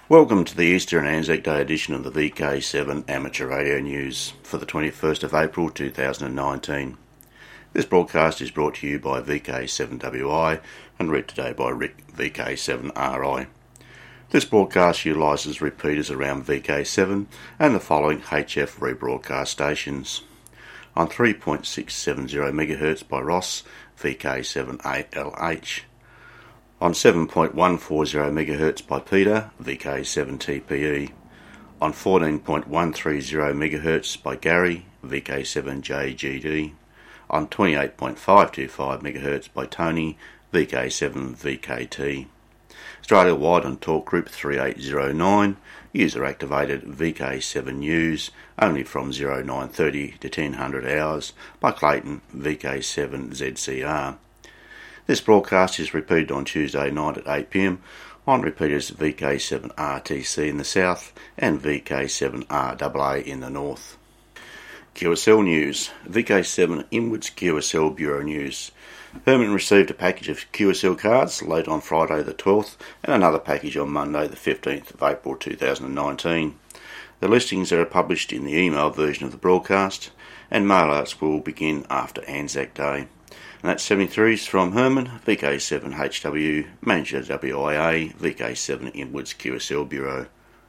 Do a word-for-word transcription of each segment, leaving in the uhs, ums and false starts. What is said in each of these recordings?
Welcome to the Easter and Anzac Day edition of the V K seven Amateur Radio News for the twenty-first of April two thousand nineteen. This broadcast is brought to you by V K seven W I and read today by Rick V K seven R I. This broadcast utilises repeaters around V K seven and the following H F rebroadcast stations. On three point six seven zero megahertz by Ross, V K seven A L H. On seven point one four zero megahertz by Peter, V K seven T P E. On fourteen point one three zero megahertz by Gary, V K seven J G D. On twenty-eight point five two five megahertz by Tony, V K seven V K T. Australia-wide on talk group three eight zero nine, user-activated V K seven News, only from nine thirty to ten hundred hours, by Clayton, V K seven Z C R. This broadcast is repeated on Tuesday night at eight p m on repeaters V K seven R T C in the south and V K seven R A A in the north. Q S L News, V K seven Inwards Q S L Bureau News. Herman received a package of Q S L cards late on Friday the twelfth and another package on Monday the fifteenth of April two thousand nineteen. The listings are published in the email version of the broadcast, and mail outs will begin after Anzac Day. And that's seventy-threes from Herman, V K seven H W, Manager W I A, V K seven Inwards Q S L Bureau.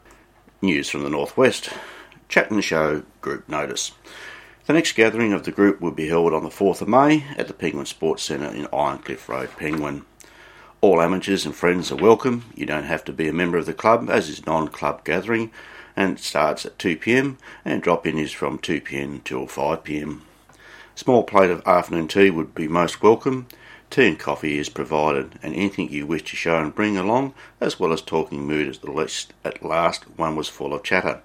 News from the Northwest. Chatton Show Group Notice. The next gathering of the group will be held on the fourth of May at the Penguin Sports Centre in Ironcliff Road, Penguin. All amateurs and friends are welcome. You don't have to be a member of the club, as is non-club gathering, and it starts at two p m and drop-in is from two p m till five p m. Small plate of afternoon tea would be most welcome. Tea and coffee is provided, and anything you wish to show and bring along, as well as talking mood at the least. At last, one was full of chatter.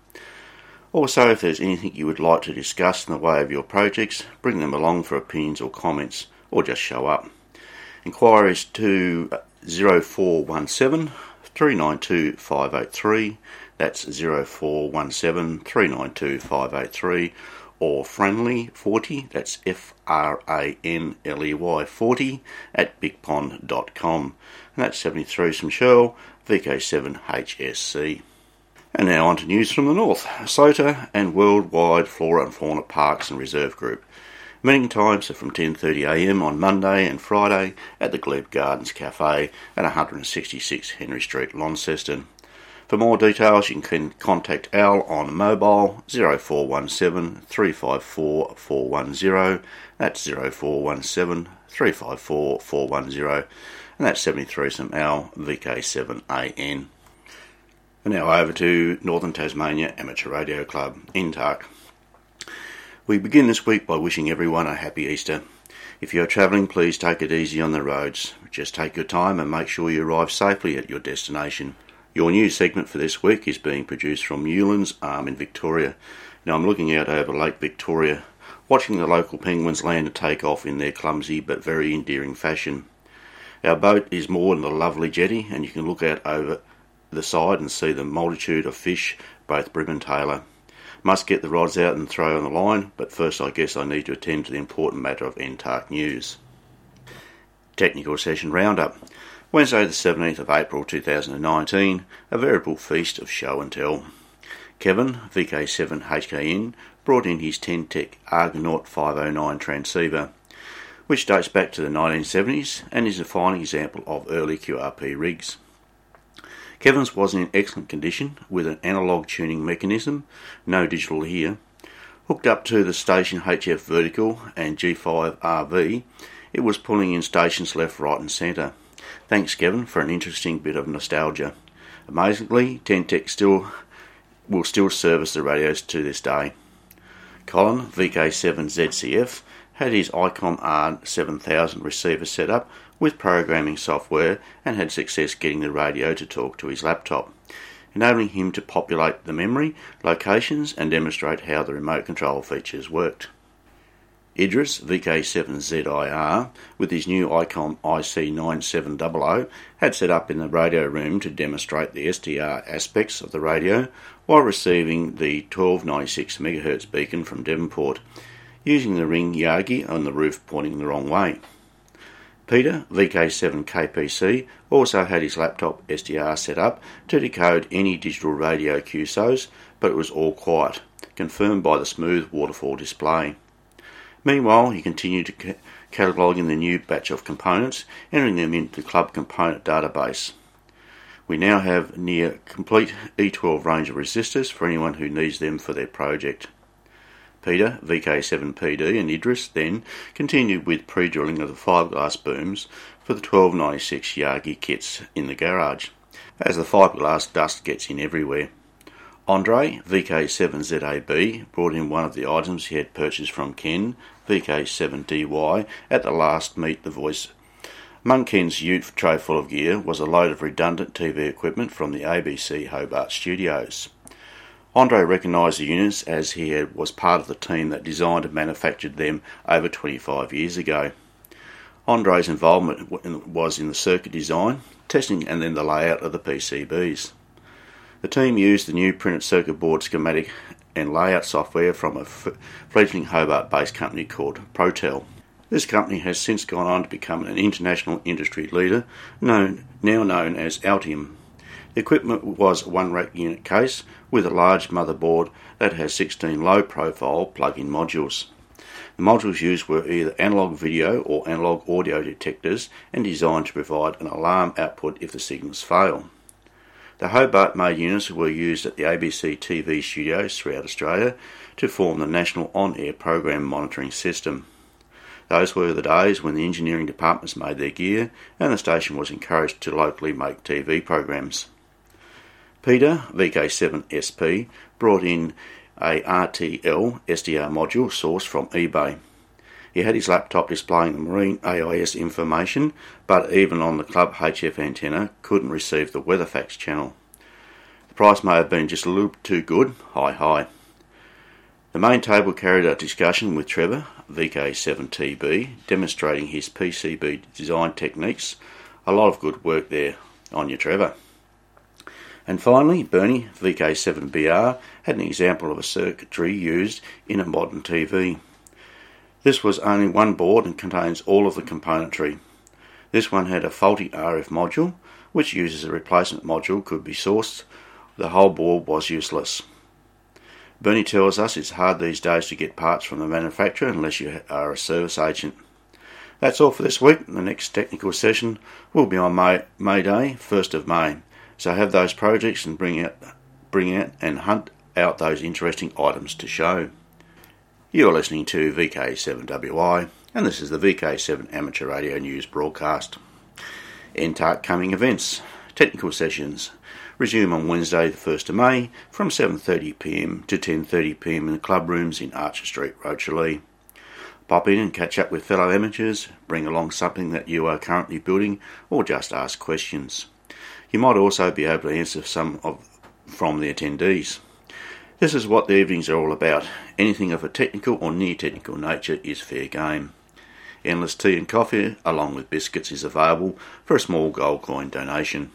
Also, if there's anything you would like to discuss in the way of your projects, bring them along for opinions or comments, or just show up. Inquiries to zero four one seven, three nine two, five eight three, that's zero four one seven, three nine two, five eight three, or friendly forty, that's F R A N L E Y forty, at big pond dot com. And that's seventy-three from Shell, V K seven H S C. And now on to news from the north. SOTA and Worldwide Flora and Fauna Parks and Reserve Group. Meeting times are from ten thirty a m on Monday and Friday at the Glebe Gardens Cafe at one sixty-six Henry Street, Launceston. For more details, you can contact Al on mobile zero four one seven, three five four, four one zero. That's zero four one seven, three five four, four one zero. And that's seventy-three from Al, V K seven A N. And now over to Northern Tasmania Amateur Radio Club, N T A C. We begin this week by wishing everyone a happy Easter. If you are travelling, please take it easy on the roads. Just take your time and make sure you arrive safely at your destination. Your news segment for this week is being produced from Newlands Arm in Victoria. Now I'm looking out over Lake Victoria, watching the local penguins land and take off in their clumsy but very endearing fashion. Our boat is moored on a lovely jetty, and you can look out over the side and see the multitude of fish, both brim and tailor. Must get the rods out and throw on the line, but first I guess I need to attend to the important matter of N T A C news. Technical Session Roundup. Wednesday the seventeenth of April two thousand nineteen, a veritable feast of show and tell. Kevin, V K seven H K N, brought in his ten-tech Argonaut five oh nine transceiver, which dates back to the nineteen seventies and is a fine example of early Q R P rigs. Kevin's was in excellent condition with an analogue tuning mechanism, no digital here. Hooked up to the station H F vertical and G five R V, it was pulling in stations left, right and centre. Thanks Kevin for an interesting bit of nostalgia. Amazingly, ten-tech still will still service the radios to this day. Colin, V K seven Z C F, had his ICOM R seven thousand receiver set up with programming software and had success getting the radio to talk to his laptop, enabling him to populate the memory, locations and demonstrate how the remote control features worked. Idris, V K seven Z I R, with his new ICOM I C nine seven hundred, had set up in the radio room to demonstrate the S D R aspects of the radio while receiving the twelve ninety-six megahertz beacon from Devonport, using the ring Yagi on the roof pointing the wrong way. Peter, V K seven K P C, also had his laptop S D R set up to decode any digital radio Q S Os, but it was all quiet, confirmed by the smooth waterfall display. Meanwhile, he continued to ca- cataloguing the new batch of components, entering them into the club component database. We now have near complete E twelve range of resistors for anyone who needs them for their project. Peter, V K seven P D and Idris then continued with pre-drilling of the fiberglass booms for the twelve ninety-six Yagi kits in the garage, as the fiberglass dust gets in everywhere. Andre, V K seven Z A B, brought in one of the items he had purchased from Ken, V K seven D Y, at the last Meet the Voice. Among Ken's ute tray full of gear was a load of redundant T V equipment from the A B C Hobart studios. Andre recognised the units as he had, was part of the team that designed and manufactured them over twenty-five years ago. Andre's involvement was in the circuit design, testing and then the layout of the P C Bs. The team used the new printed circuit board schematic and layout software from a fledgling Hobart-based company called Protel. This company has since gone on to become an international industry leader, known now known as Altium. The equipment was a one-rack unit case with a large motherboard that has sixteen low-profile plug-in modules. The modules used were either analog video or analog audio detectors and designed to provide an alarm output if the signals fail. The Hobart-made units were used at the A B C T V studios throughout Australia to form the National On-Air Program Monitoring System. Those were the days when the engineering departments made their gear and the station was encouraged to locally make T V programs. Peter, V K seven S P, brought in a R T L S D R module sourced from eBay. He had his laptop displaying the marine A I S information, but even on the club H F antenna couldn't receive the Weatherfax channel. The price may have been just a little too good, hi hi. The main table carried a discussion with Trevor, V K seven T B, demonstrating his P C B design techniques. A lot of good work there on you, Trevor. And finally, Bernie, V K seven B R, had an example of a circuitry used in a modern T V. This was only one board and contains all of the componentry. This one had a faulty R F module, which uses a replacement module could be sourced. The whole board was useless. Bernie tells us it's hard these days to get parts from the manufacturer unless you are a service agent. That's all for this week. The next technical session will be on May, May Day, first of May. So have those projects and bring out, bring out and hunt out those interesting items to show. You're listening to V K seven W I, and this is the V K seven Amateur Radio News broadcast. N T A R C coming events. Technical sessions resume on Wednesday the first of May from seven thirty p m to ten thirty p m in the club rooms in Archer Street, Rochalee. Pop in and catch up with fellow amateurs, bring along something that you are currently building, or just ask questions. You might also be able to answer some of from the attendees. This is what the evenings are all about. Anything of a technical or near technical nature is fair game. Endless tea and coffee, along with biscuits, is available for a small gold coin donation.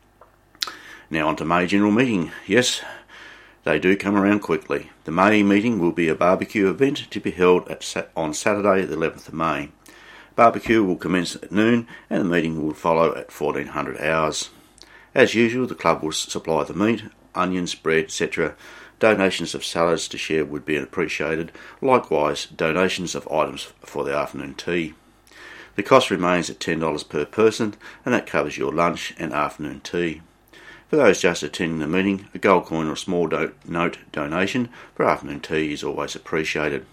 Now on to May General Meeting. Yes, they do come around quickly. The May meeting will be a barbecue event to be held at, on Saturday the eleventh of May. Barbecue will commence at noon and the meeting will follow at fourteen hundred hours. As usual, the club will supply the meat, onions, bread, et cetera. Donations of salads to share would be appreciated. Likewise, donations of items for the afternoon tea. The cost remains at ten dollars per person, and that covers your lunch and afternoon tea. For those just attending the meeting, a gold coin or small do- note donation for afternoon tea is always appreciated.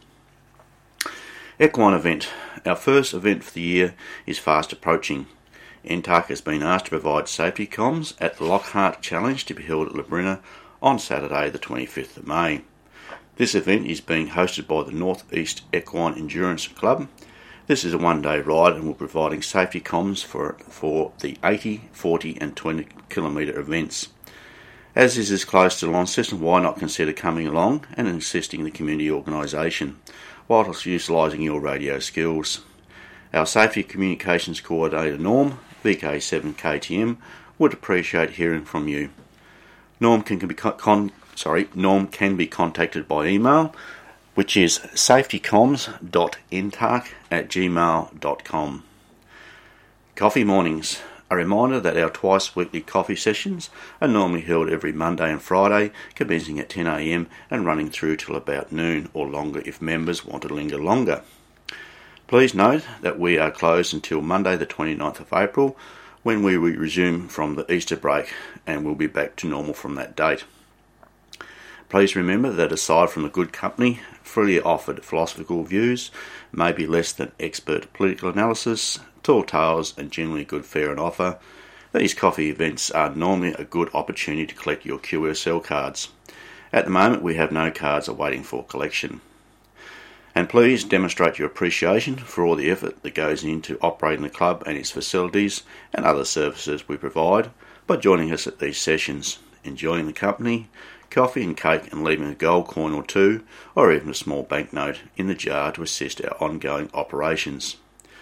Equine event. Our first event for the year is fast approaching. N T A R C has been asked to provide safety comms at the Lockhart Challenge to be held at Labrina on Saturday the twenty-fifth of May. This event is being hosted by the North East Equine Endurance Club. This is a one-day ride and will be providing safety comms for, for the eighty, forty and twenty kilometre events. As this is close to Launceston, why not consider coming along and assisting the community organisation whilst utilising your radio skills. Our Safety Communications Coordinator Norm, V K seven K T M, would appreciate hearing from you. Norm can be con- sorry, Norm can be contacted by email, which is safetycoms dot n t a r c at gmail dot com. Coffee mornings. A reminder that our twice weekly coffee sessions are normally held every Monday and Friday, commencing at ten a m and running through till about noon or longer if members want to linger longer. Please note that we are closed until Monday the twenty-ninth of April, when we will resume from the Easter break, and we'll be back to normal from that date. Please remember that aside from the good company, freely offered philosophical views may be less than expert political analysis, tall tales and generally good fare and offer. These coffee events are normally a good opportunity to collect your Q S L cards. At the moment we have no cards awaiting for collection. And please demonstrate your appreciation for all the effort that goes into operating the club and its facilities and other services we provide by joining us at these sessions, enjoying the company, coffee and cake, and leaving a gold coin or two or even a small banknote in the jar to assist our ongoing operations.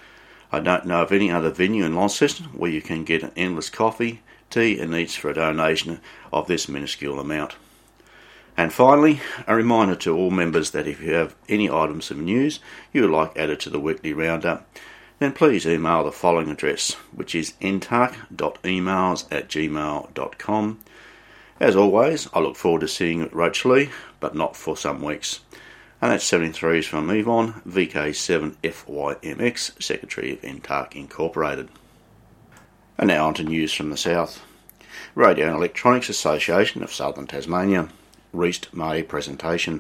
I don't know of any other venue in Launceston where you can get an endless coffee, tea and eats for a donation of this minuscule amount. And finally, a reminder to all members that if you have any items of news you would like added to the weekly roundup, then please email the following address, which is n t a r k dot emails at gmail dot com. As always, I look forward to seeing you at Roachley, but not for some weeks. And that's seventy-threes from Yvonne, V K seven F Y M X, Secretary of N T A R K Incorporated. And now on to news from the south. Radio and Electronics Association of Southern Tasmania. Reist May presentation.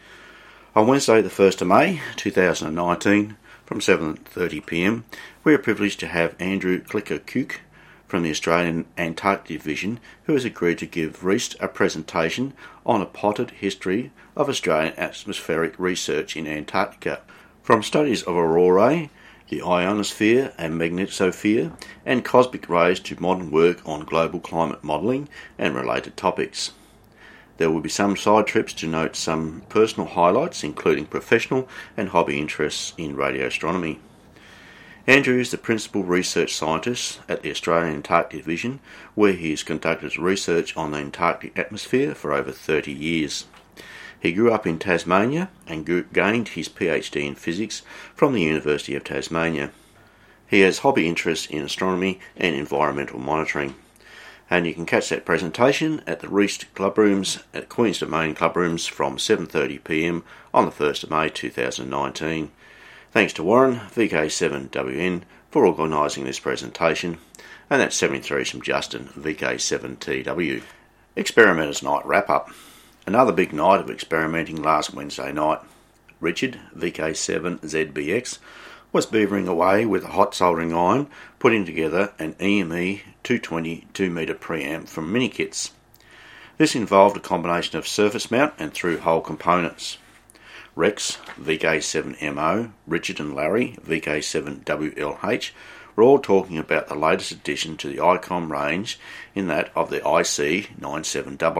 On Wednesday the first of May two thousand nineteen from seven thirty p m we are privileged to have Andrew Klicker-Cook from the Australian Antarctic Division, who has agreed to give Reist a presentation on a potted history of Australian atmospheric research in Antarctica, from studies of aurorae, the ionosphere and magnetosphere, and cosmic rays to modern work on global climate modelling and related topics. There will be some side trips to note some personal highlights, including professional and hobby interests in radio astronomy. Andrew is the principal research scientist at the Australian Antarctic Division, where he has conducted research on the Antarctic atmosphere for over thirty years. He grew up in Tasmania and gained his PhD in physics from the University of Tasmania. He has hobby interests in astronomy and environmental monitoring. And you can catch that presentation at the Reist Clubrooms at Queen's Domain Clubrooms from seven thirty p m on the first of May two thousand nineteen. Thanks to Warren, V K seven W N, for organising this presentation, and that's seventy-three from Justin, V K seven T W. Experimenters Night Wrap-Up. Another big night of experimenting last Wednesday night. Richard, V K seven Z B X, was beavering away with a hot soldering iron, putting together an E M E two twenty two metre preamp from Minikits. This involved a combination of surface mount and through-hole components. Rex, V K seven M O, Richard and Larry, V K seven W L H, were all talking about the latest addition to the ICOM range, in that of the I C nine seven hundred.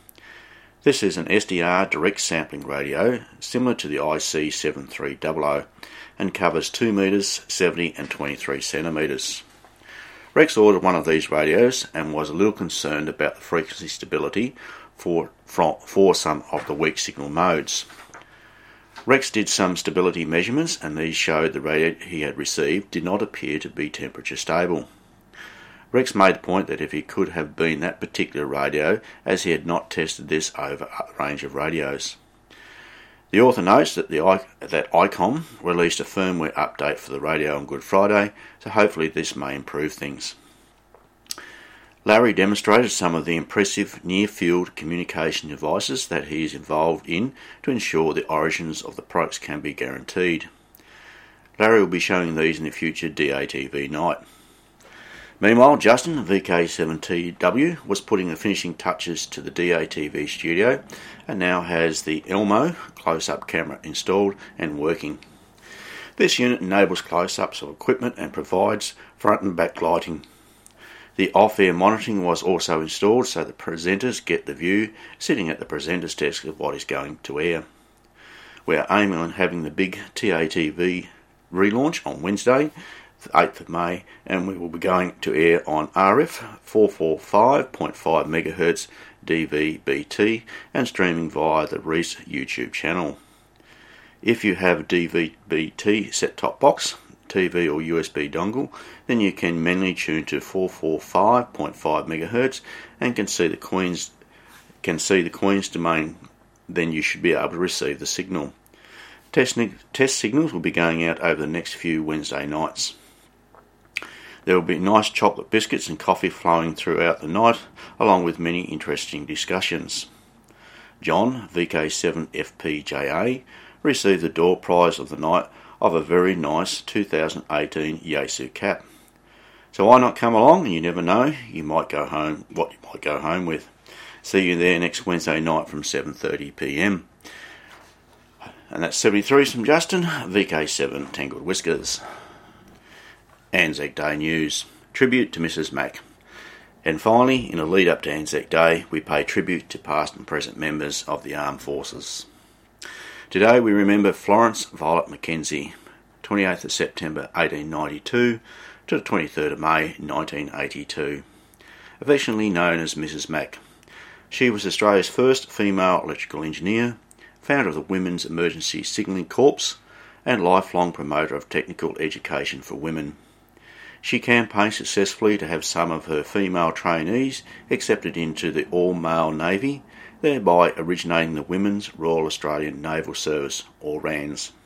This is an S D R direct sampling radio, similar to the I C seven three hundred, and covers two metres, seventy and twenty-three centimetres. Rex ordered one of these radios and was a little concerned about the frequency stability for, for, for some of the weak signal modes. Rex did some stability measurements, and these showed the radio he had received did not appear to be temperature stable. Rex made the point that if he could have been that particular radio, as he had not tested this over a range of radios. The author notes that the that ICOM released a firmware update for the radio on Good Friday, so hopefully this may improve things. Larry demonstrated some of the impressive near-field communication devices that he is involved in to ensure the origins of the products can be guaranteed. Larry will be showing these in the future D A T V night. Meanwhile, Justin, V K seven T W, was putting the finishing touches to the D A T V studio and now has the Elmo close-up camera installed and working. This unit enables close-ups of equipment and provides front and back lighting. The off-air monitoring was also installed so the presenters get the view sitting at the presenter's desk of what is going to air. We are aiming on having the big T A T V relaunch on Wednesday, the eighth of May, and we will be going to air on R F four forty-five point five megahertz D V B T and streaming via the Reist YouTube channel. If you have a D V B T set-top box, T V or U S B dongle, then you can manually tune to four forty-five point five megahertz and can see the Queen's can see the Queen's domain. Then you should be able to receive the signal. Test, test signals will be going out over the next few Wednesday nights. There will be nice chocolate biscuits and coffee flowing throughout the night, along with many interesting discussions. John, V K seven F P J A, received the door prize of the night of a very nice two thousand eighteen Yaesu cap. So why not come along? And you never know, you might go home what you might go home with. See you there next Wednesday night from seven thirty p m. And that's seventy-three from Justin, V K seven Tangled Whiskers. Anzac Day news. Tribute to Missus Mack. And finally, in a lead up to Anzac Day, we pay tribute to past and present members of the armed forces. Today we remember Florence Violet Mackenzie, twenty-eighth of September eighteen ninety-two to the twenty-third of May nineteen eighty-two, affectionately known as Missus Mack. She was Australia's first female electrical engineer, founder of the Women's Emergency Signalling Corps, and lifelong promoter of technical education for women. She campaigned successfully to have some of her female trainees accepted into the all-male Navy, thereby originating the Women's Royal Australian Naval Service, or R A N S.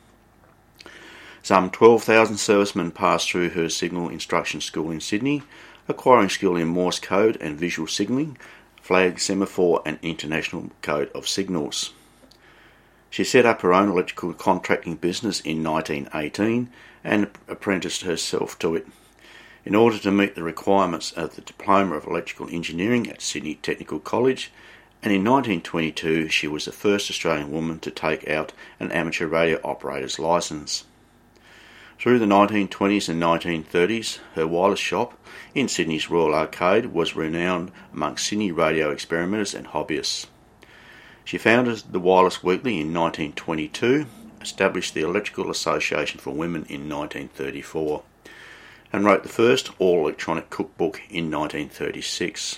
Some twelve thousand servicemen passed through her signal instruction school in Sydney, acquiring skill in Morse code and visual signalling, flag, semaphore and International Code of Signals. She set up her own electrical contracting business in nineteen eighteen and apprenticed herself to it. In order to meet the requirements of the Diploma of Electrical Engineering at Sydney Technical College, and in nineteen twenty-two she was the first Australian woman to take out an amateur radio operator's licence. Through the nineteen twenties and nineteen thirties, her wireless shop in Sydney's Royal Arcade was renowned amongst Sydney radio experimenters and hobbyists. She founded the Wireless Weekly in nineteen twenty-two, established the Electrical Association for Women in nineteen thirty-four, and wrote the first all-electronic cookbook in nineteen thirty-six.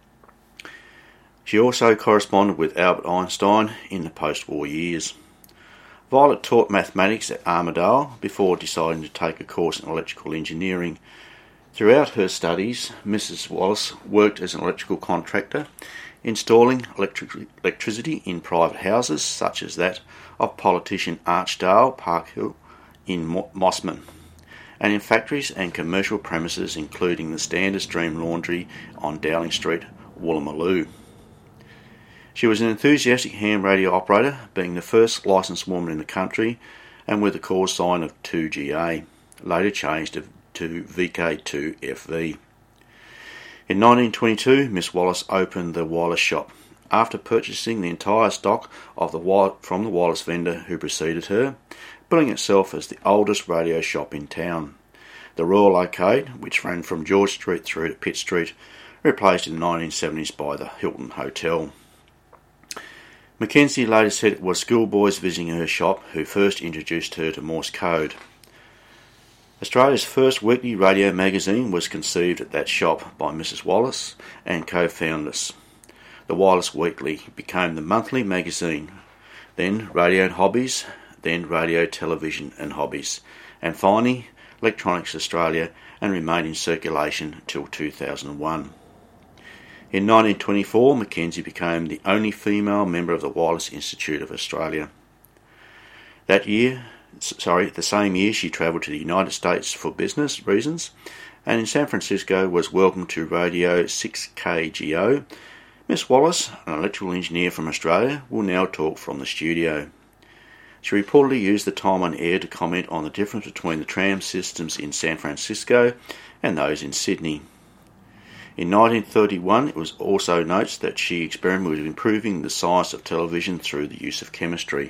She also corresponded with Albert Einstein in the post-war years. Violet taught mathematics at Armidale before deciding to take a course in electrical engineering. Throughout her studies, Missus Wallace worked as an electrical contractor, installing electric- electricity in private houses such as that of politician Archdale Parkhill in Mo- Mossman, and in factories and commercial premises including the Standard Stream Laundry on Dowling Street, Woolloomooloo. She was an enthusiastic ham radio operator, being the first licensed woman in the country and with the call sign of two G A, later changed to, to V K two F V. In nineteen twenty-two, Miss Wallace opened the wireless shop, after purchasing the entire stock of the from the wireless vendor who preceded her, billing itself as the oldest radio shop in town. The Royal Arcade, which ran from George Street through to Pitt Street, replaced in the nineteen seventies by the Hilton Hotel. Mackenzie later said it was schoolboys visiting her shop who first introduced her to Morse code. Australia's first weekly radio magazine was conceived at that shop by Missus Wallace and co-founders. The Wireless Weekly became the monthly magazine, then Radio and Hobbies, then Radio, Television and Hobbies, and finally Electronics Australia, and remained in circulation till two thousand one. In nineteen twenty-four, Mackenzie became the only female member of the Wireless Institute of Australia. That year, sorry, the same year she travelled to the United States for business reasons, and in San Francisco was welcomed to Radio six K G O. Miss Wallace, an electrical engineer from Australia, will now talk from the studio. She reportedly used the time on air to comment on the difference between the tram systems in San Francisco and those in Sydney. In nineteen thirty-one, it was also notes that she experimented with improving the science of television through the use of chemistry.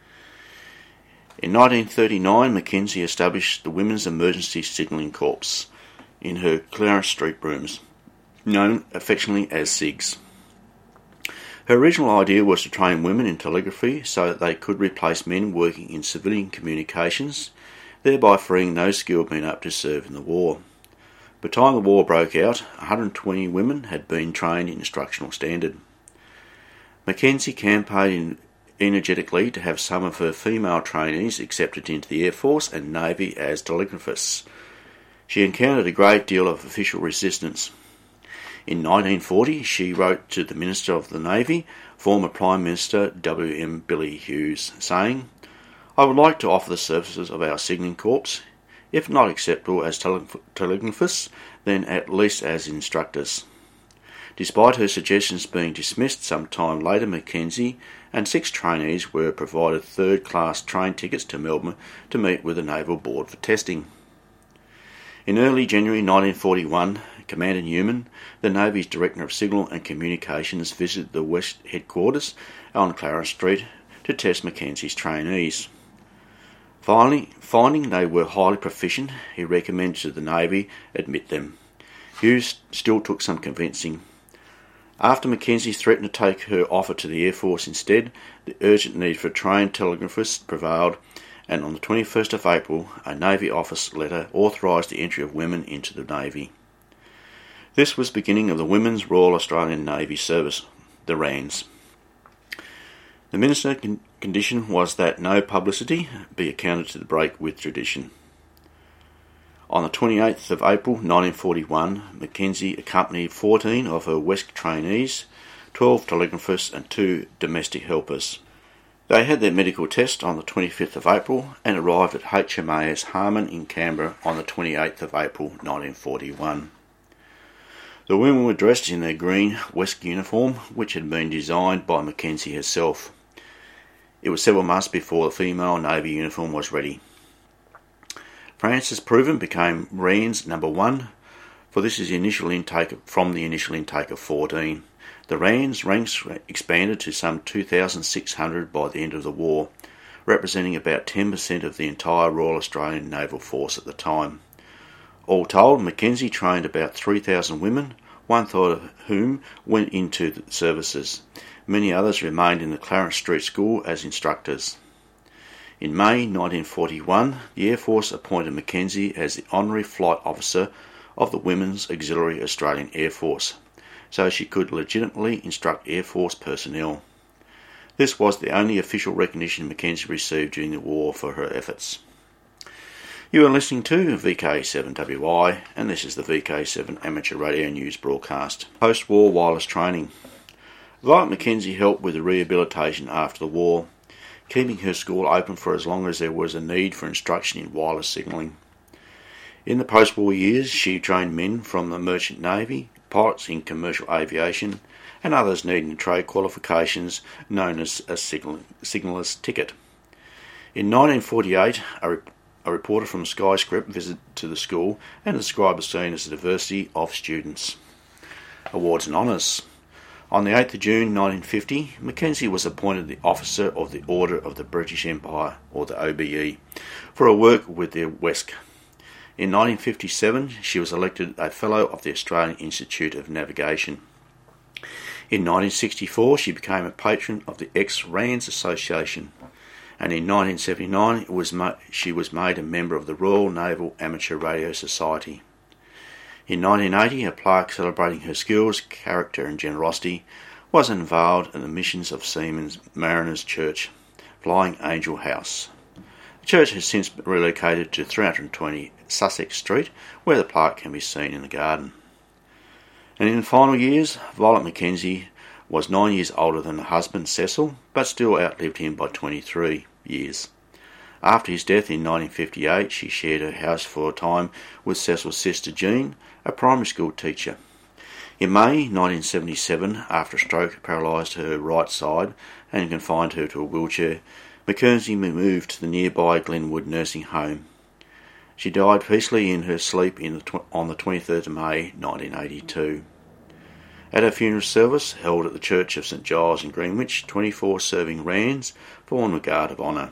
In nineteen thirty-nine, Mackenzie established the Women's Emergency Signalling Corps in her Clarence Street rooms, known affectionately as SIGs. Her original idea was to train women in telegraphy so that they could replace men working in civilian communications, thereby freeing those skilled men up to serve in the war. By the time the war broke out, one hundred twenty women had been trained in instructional standard. Mackenzie campaigned in, energetically to have some of her female trainees accepted into the Air Force and Navy as telegraphists. She encountered a great deal of official resistance. In nineteen forty, she wrote to the Minister of the Navy, former Prime Minister W M Billy Hughes, saying, "I would like to offer the services of our signalling corps, if not acceptable as tele- telegraphists, then at least as instructors." Despite her suggestions being dismissed some time later, Mackenzie and six trainees were provided third-class train tickets to Melbourne to meet with the Naval Board for testing. In early January nineteen forty-one, Commander Newman, the Navy's Director of Signal and Communications, visited the West Headquarters on Clarence Street to test Mackenzie's trainees. Finally, finding they were highly proficient, he recommended to the Navy admit them. Hughes still took some convincing. After Mackenzie threatened to take her offer to the Air Force instead, the urgent need for trained telegraphists prevailed, and on the twenty-first of April, a Navy office letter authorised the entry of women into the Navy. This was the beginning of the Women's Royal Australian Navy Service, the R A N S. The minister's con- condition was that no publicity be accounted to the break with tradition. On the twenty-eighth of April nineteen forty-one, Mackenzie accompanied fourteen of her West trainees, twelve telegraphists and two domestic helpers. They had their medical test on the twenty-fifth of April and arrived at H M A S Harmon in Canberra on the twenty-eighth of April nineteen forty-one. The women were dressed in their green West uniform, which had been designed by Mackenzie herself. It was several months before the female Navy uniform was ready. Frances Proven became R A N S number one, for this is the initial intake from the initial intake of fourteen. The R A N S ranks expanded to some two thousand six hundred by the end of the war, representing about ten percent of the entire Royal Australian Naval Force at the time. All told, Mackenzie trained about three thousand women, one-third of whom went into the services. Many others remained in the Clarence Street School as instructors. In May nineteen forty-one, the Air Force appointed Mackenzie as the Honorary Flight Officer of the Women's Auxiliary Australian Air Force, so she could legitimately instruct Air Force personnel. This was the only official recognition Mackenzie received during the war for her efforts. You are listening to V K seven W I, and this is the V K seven Amateur Radio News broadcast. Post-war wireless training. Violet Mackenzie helped with the rehabilitation after the war, keeping her school open for as long as there was a need for instruction in wireless signalling. In the post-war years, she trained men from the Merchant Navy, pilots in commercial aviation, and others needing trade qualifications known as a signal- signaller's ticket. In nineteen forty-eight, a re- A reporter from Skyscript visited to the school and described the scene as a diversity of students. Awards and honours. On the eighth of June nineteen fifty, Mackenzie was appointed the Officer of the Order of the British Empire, or the O B E, for her work with the W E S C. In nineteen fifty-seven, she was elected a Fellow of the Australian Institute of Navigation. In nineteen sixty-four, she became a patron of the ex-R A N S Association, and in nineteen seventy-nine it was ma- she was made a member of the Royal Naval Amateur Radio Society. In nineteen eighty, a plaque celebrating her skills, character and generosity was unveiled at the Missions of Seamen's Mariners Church, Flying Angel House. The church has since been relocated to three hundred twenty Sussex Street, where the plaque can be seen in the garden. And in the final years, Violet Mackenzie was nine years older than her husband Cecil, but still outlived him by twenty-three years. After his death in nineteen fifty-eight, she shared her house for a time with Cecil's sister Jean, a primary school teacher. In May nineteen seventy-seven, after a stroke paralysed her right side and confined her to a wheelchair, Mackenzie moved to the nearby Glenwood nursing home. She died peacefully in her sleep in the tw- on the twenty-third of May nineteen eighty-two. At her funeral service, held at the Church of St Giles in Greenwich, twenty-four serving R A Ns formed a guard of honour.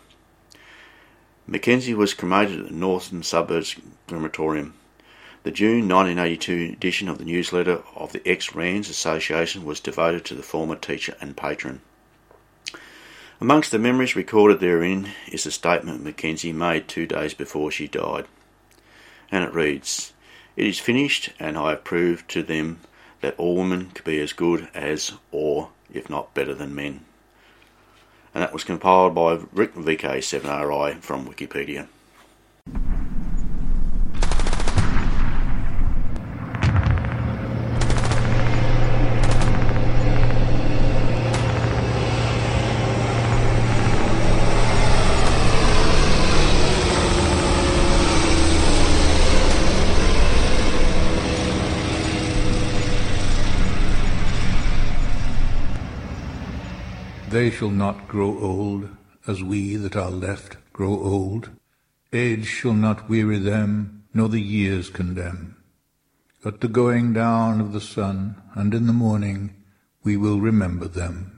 Mackenzie was cremated at the Northern Suburbs Crematorium. The June nineteen eighty-two edition of the newsletter of the ex-R A N S Association was devoted to the former teacher and patron. Amongst the memories recorded therein is a statement Mackenzie made two days before she died. And it reads, "It is finished, and I have proved to them that all women can be as good as, or, if not better than men." and that was compiled by Rick V K seven R I from Wikipedia. They shall not grow old, as we that are left grow old. Age shall not weary them, nor the years condemn. At the going down of the sun, and in the morning, we will remember them.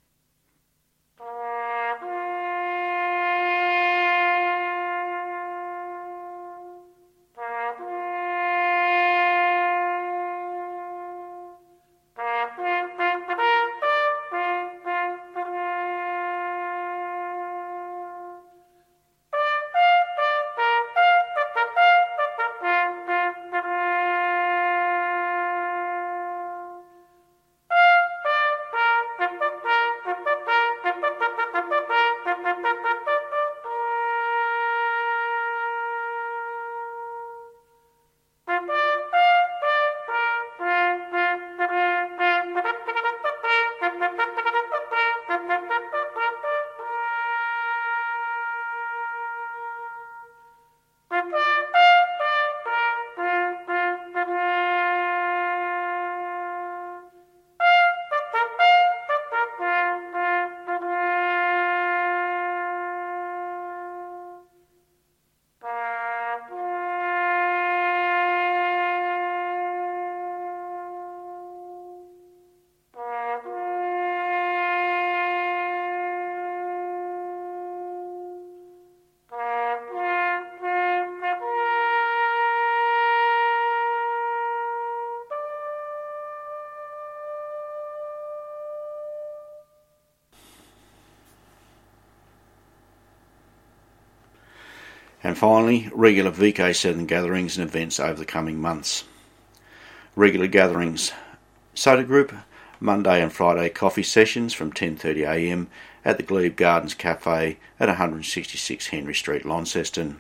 And finally, regular V K seven gatherings and events over the coming months. Regular gatherings. Soda Group, Monday and Friday coffee sessions from ten thirty a m at the Glebe Gardens Cafe at one sixty-six Henry Street, Launceston.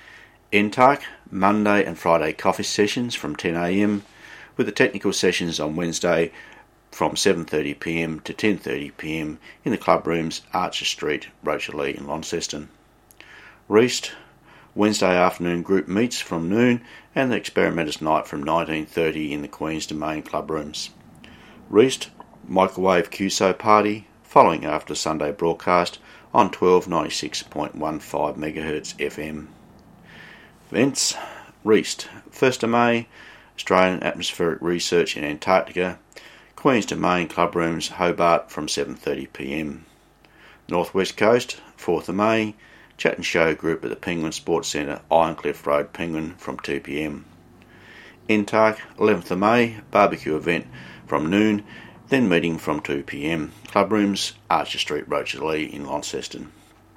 N T A R C, Monday and Friday coffee sessions from ten a m with the technical sessions on Wednesday from seven thirty p m to ten thirty p m in the club rooms Archer Street, Rocherlea in Launceston. Reist, Wednesday afternoon group meets from noon and the Experimenters Night from nineteen thirty in the Queen's Domain club rooms. Reist, microwave Q S O party following after Sunday broadcast on twelve ninety-six point one five megahertz F M. Events. Reist, first of May, Australian Atmospheric Research in Antarctica, Queen's Domain club rooms Hobart from seven thirty p m. North West Coast, fourth of May, Chat and Show Group at the Penguin Sports Centre, Ironcliff Road, Penguin from two p m. N T A R C, eleventh of May, barbecue event from noon, then meeting from two p m. Club rooms, Archer Street, Rocherlea in Launceston.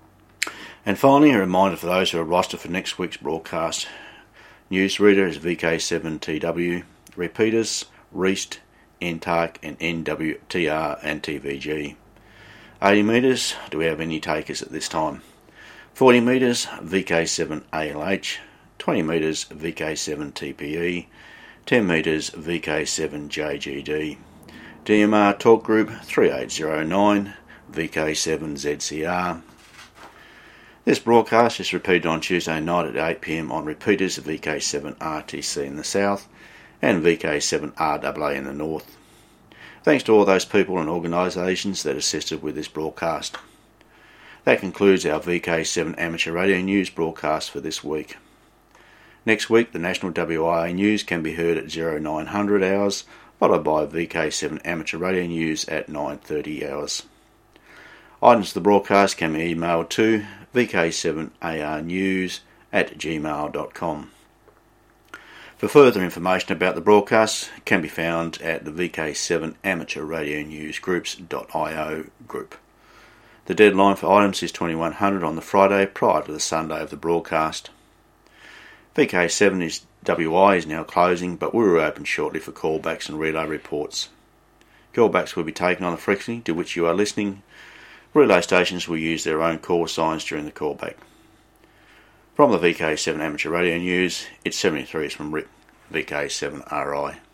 And finally, a reminder for those who are rostered for next week's broadcast. Newsreader is V K seven T W, repeaters, Reist, N T A R C and N W T R and T V G. eighty metres, do we have any takers at this time? forty metres, V K seven A L H, twenty metres, V K seven T P E, ten metres, V K seven J G D. D M R Talk Group three eight zero nine, V K seven Z C R. This broadcast is repeated on Tuesday night at eight p m on repeaters of V K seven R T C in the south and V K seven R A A in the north. Thanks to all those people and organisations that assisted with this broadcast. That concludes our V K seven Amateur Radio News broadcast for this week. Next week, the National W I A News can be heard at oh nine hundred hours, followed by V K seven Amateur Radio News at nine thirty hours. Items of the broadcast can be emailed to V K seven A R news at gmail dot com. For further information about the broadcasts can be found at the V K seven Amateur Radio News Groups dot i o group. The deadline for items is twenty-one hundred on the Friday prior to the Sunday of the broadcast. V K seven is, W I is now closing, but will reopen shortly for callbacks and relay reports. Callbacks will be taken on the frequency to which you are listening Relay stations will use their own call signs during the callback. From the V K seven Amateur Radio News, it's seventy-three is from R I P V K seven R I.